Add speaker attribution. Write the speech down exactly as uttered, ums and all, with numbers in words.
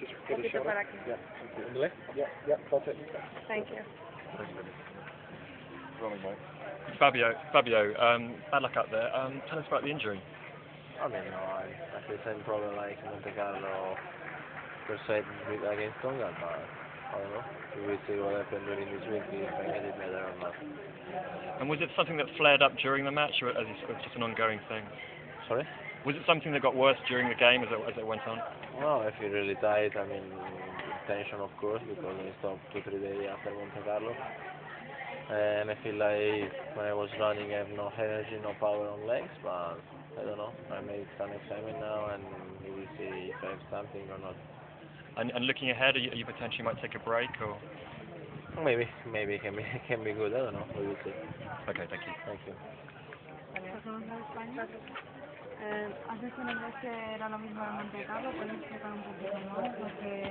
Speaker 1: Just get a shot.
Speaker 2: Para aquí.
Speaker 1: Yeah. Yeah, yeah, that's it.
Speaker 2: Thank you.
Speaker 1: Rolling, mate.
Speaker 3: Fabio, Fabio, um, bad luck up there. Um, tell us about the injury.
Speaker 4: I mean, no, I, I have the same problem like Monte Carlo per se with against Tonga, but I don't know. We will see what happens during this week if I get it better or not.
Speaker 3: And was it something that flared up during the match, or as you said, just an ongoing thing?
Speaker 4: Sorry?
Speaker 3: Was it something that got worse during the game as it, as it went on?
Speaker 4: No, I feel really tight. I mean, tension of course because I stopped two three days after Monte Carlo. And I feel like when I was running I have no energy, no power on legs, but I don't know. I made some exam now and we will see if I have something or not.
Speaker 3: And, and looking ahead, are you, are you potentially might take a break, or?
Speaker 4: Maybe, maybe it can be, it can be good. I don't know. We will see.
Speaker 3: Okay, thank you.
Speaker 4: Thank you.
Speaker 2: Eh, ¿Has dicho en inglés que era lo mismo en Monte Carlo? ¿Puedes explicar un poquito?